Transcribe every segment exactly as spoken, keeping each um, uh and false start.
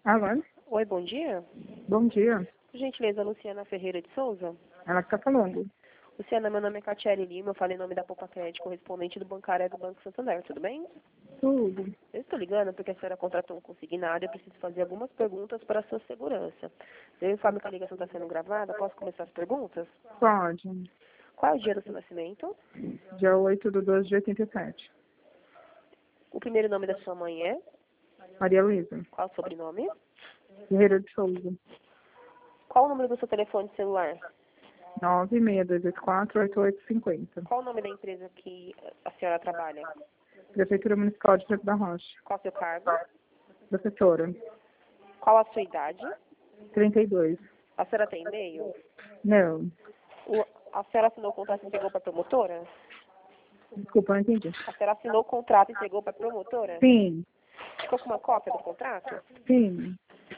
Alô? Oi, bom dia. Bom dia. Por gentileza, Luciana Ferreira de Souza. Ela que tá falando. Luciana, meu nome é Catiele Lima, eu falei em nome da Poupa Crédito, correspondente do bancário do Banco Santander, tudo bem? Tudo. Eu estou ligando porque a senhora contratou um consignado e eu preciso fazer algumas perguntas para a sua segurança. Eu informo que a ligação está sendo gravada, posso começar as perguntas? Pode. Qual é o dia do seu nascimento? Dia oito de doze de oitenta e sete. O primeiro nome da sua mãe é? Maria Luísa. Qual o sobrenome? Guerreiro de Souza. Qual o número do seu telefone celular? nove seis dois oito quatro oito oito cinco zero. Qual o nome da empresa que a senhora trabalha? Prefeitura Municipal de Franco da Rocha. Qual o seu cargo? Professora. Qual a sua idade? trinta e dois. A senhora tem e-mail? Não. O, a senhora assinou o contrato e entregou para a promotora? Desculpa, não entendi. A senhora assinou o contrato e entregou para a promotora? Sim. Ficou com uma cópia do contrato? Sim.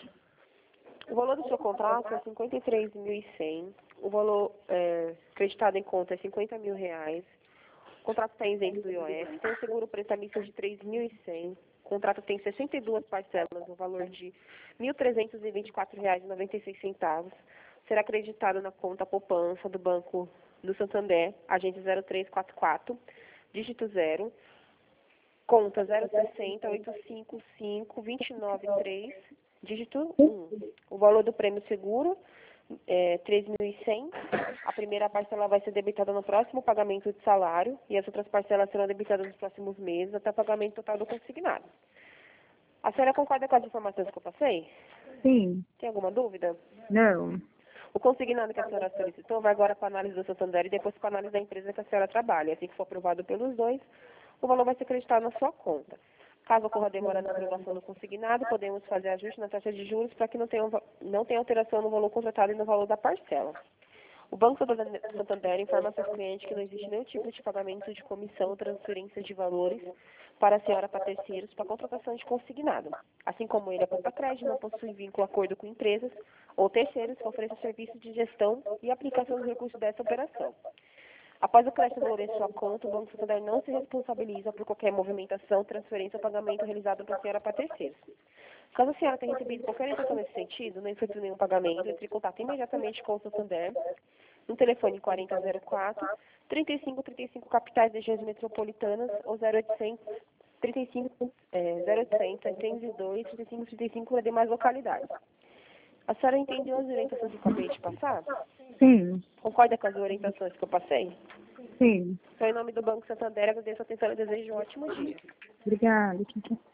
O valor do seu contrato é cinquenta e três mil e cem. O valor é, acreditado em conta é cinquenta mil reais. O contrato está isento do I O F. Tem o seguro prestamista de três mil e cem. O contrato tem sessenta e duas parcelas, no valor de mil trezentos e vinte e quatro reais e noventa e seis centavos. Será acreditado na conta poupança do Banco do Santander, agente zero três quatro quatro, dígito zero, conta zero sessenta oito cinco cinco dois nove três, dígito um. O valor do prêmio seguro é três mil e cem. A primeira parcela vai ser debitada no próximo pagamento de salário e as outras parcelas serão debitadas nos próximos meses até o pagamento total do consignado. A senhora concorda com as informações que eu passei? Sim. Tem alguma dúvida? Não. O consignado que a senhora solicitou vai agora para a análise do Santander e depois para a análise da empresa que a senhora trabalha. Assim que for aprovado pelos dois, o valor vai ser acreditado na sua conta. Caso ocorra demora na aprovação do consignado, podemos fazer ajuste na taxa de juros para que não tenha, não tenha alteração no valor contratado e no valor da parcela. O Banco Santander informa a seus clientes que não existe nenhum tipo de pagamento de comissão ou transferência de valores para a senhora para terceiros para contratação de consignado. Assim como ele, a Poupa Crédito não possui vínculo acordo com empresas ou terceiros que ofereçam serviços de gestão e aplicação dos recursos dessa operação. Após o crédito do valor em sua conta, o Banco Santander não se responsabiliza por qualquer movimentação, transferência ou pagamento realizado por senhora para terceiros. Caso a senhora tenha recebido qualquer informação nesse sentido, não efetue nenhum pagamento, entre em contato imediatamente com o Santander, no telefone quarenta zero quatro, trinta e cinco trinta e cinco capitais regiões metropolitanas ou zero oitocentos, trinta e cinco, é, zero oitocentos, trezentos e dois, trinta e cinco trinta e cinco para demais localidades. A senhora entendeu as orientações que eu acabei de passar? Sim. Concorda com as orientações que eu passei? Sim. Então, em nome do Banco Santander, agradeço a atenção e desejo um ótimo dia. Obrigada.